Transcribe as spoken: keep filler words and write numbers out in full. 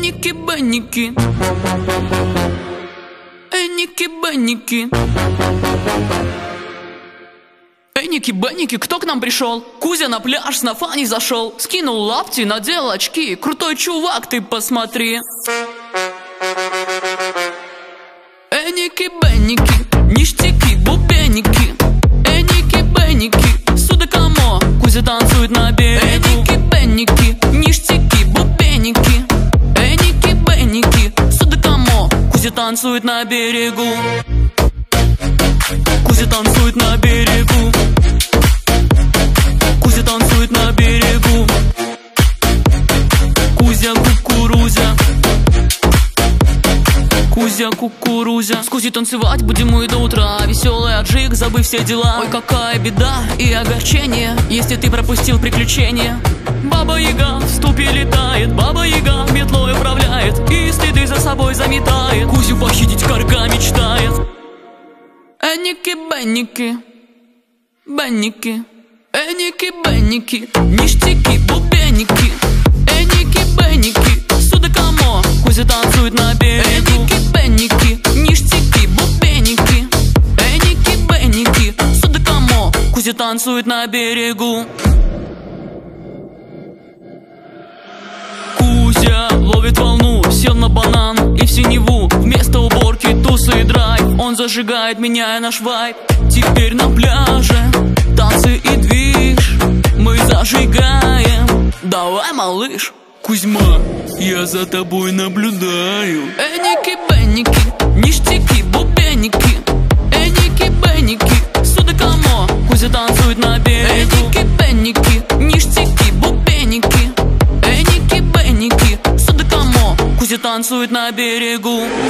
Эники-бенники, эники-бенники, эники-бенники, кто к нам пришел? Кузя на пляж с нафани зашел, скинул лапти, надел очки. Крутой чувак, ты посмотри. Эники-бенники, ништяки, бубенники. Эники-бенники, судакамо, Кузя танцует на берегу. Эники-бенники, ништяки, бубенники. Эники-бенники, судакамо, Кузя танцует на берегу. Кузя танцует на берегу. Кузя танцует на берегу. Кузя кукурузя, Кузя кукурузя. С Кузей танцевать будем мы до утра. Веселый аджик, забыв все дела. Ой, какая беда и огорчение, если ты пропустил приключения. Баба-яга в ступе летает, Баба-яга метлой управляет и следы за собой заметает. Кузю похитить карга мечтает. Эники-бенники, бенники, эники-бенники, ништяки, бубенники. Эники-бенники, судакамо, Кузя танцует на берегу. Эники-бенники, ништяки, бубеники. Эники-бенники, судакамо, Кузя танцует на берегу. Кузя ловит волну, сел на банан и в синеву. Вместо уборки тусы и драйв, он зажигает, меняя наш вайб. Теперь на пляже танцы и движ, мы зажигаем. Давай, малыш. Кузьма, я за тобой наблюдаю. Эники-бенники, ништяки, бубеники. Эники-бенники, судакамо, Кузя танцует на берегу. Эники-бенники, ништяки, бубеники. Эники-бенники, судакамо, Кузя танцует на берегу.